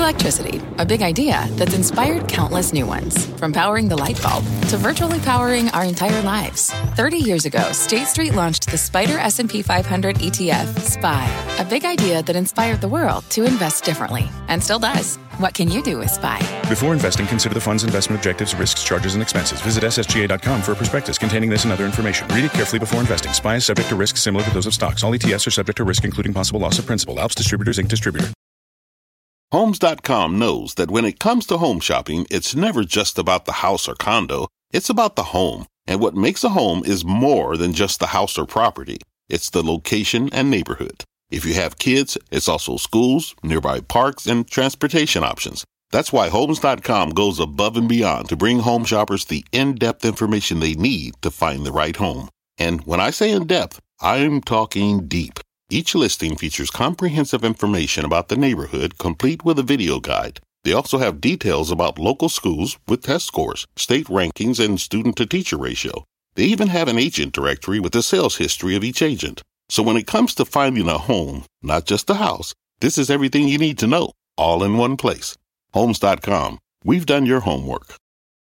Electricity, a big idea that's inspired countless new ones. From powering the light bulb to virtually powering our entire lives. 30 years ago, State Street launched the SPDR S&P 500 ETF, SPY. A big idea that inspired the world to invest differently. And still does. What can you do with SPY? Before investing, consider the fund's investment objectives, risks, charges, and expenses. Visit ssga.com for a prospectus containing this and other information. Read it carefully before investing. SPY is subject to risks similar to those of stocks. All ETFs are subject to risk, including possible loss of principal. Alps Distributors, Inc. Distributor. Homes.com knows that when it comes to home shopping, it's never just about the house or condo. It's about the home. And what makes a home is more than just the house or property. It's the location and neighborhood. If you have kids, it's also schools, nearby parks, and transportation options. That's why Homes.com goes above and beyond to bring home shoppers the in-depth information they need to find the right home. And when I say in-depth, I'm talking deep. Each listing features comprehensive information about the neighborhood, complete with a video guide. They also have details about local schools with test scores, state rankings, and student-to-teacher ratio. They even have an agent directory with the sales history of each agent. So when it comes to finding a home, not just a house, this is everything you need to know, all in one place. Homes.com. We've done your homework.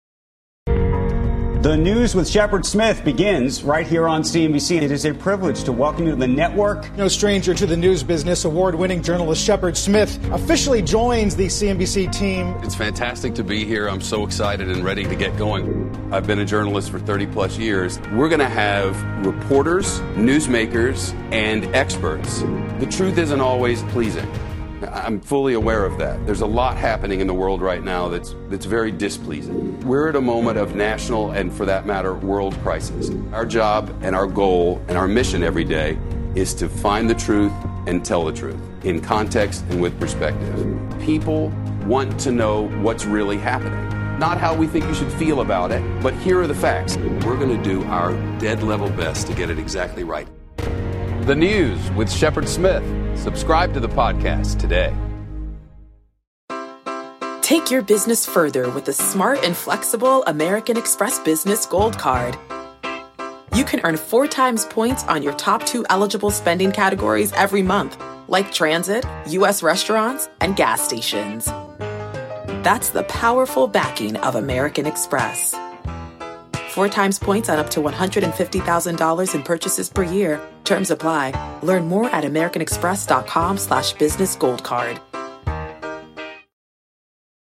The News with Shepard Smith begins right here on CNBC. It is a privilege to welcome you to the network. No stranger to the news business, award-winning journalist Shepard Smith officially joins the CNBC team. It's fantastic to be here. I'm so excited and ready to get going. I've been a journalist for 30 plus years. We're going to have reporters, newsmakers, and experts. The truth isn't always pleasing. I'm fully aware of that. There's a lot happening in the world right now that's very displeasing. We're at a moment of national and, for that matter, world crisis. Our job and our goal and our mission every day is to find the truth and tell the truth in context and with perspective. People want to know what's really happening. Not how we think you should feel about it, but here are the facts. We're going to do our dead level best to get it exactly right. The News with Shepard Smith. Subscribe to the podcast today. Take your business further with the smart and flexible American Express Business Gold Card. You can earn 4 times points on your top 2 eligible spending categories every month, like transit, U.S. restaurants, and gas stations. That's the powerful backing of American Express. 4 times points on up to $150,000 in purchases per year. Terms apply. Learn more at americanexpress.com/business gold card.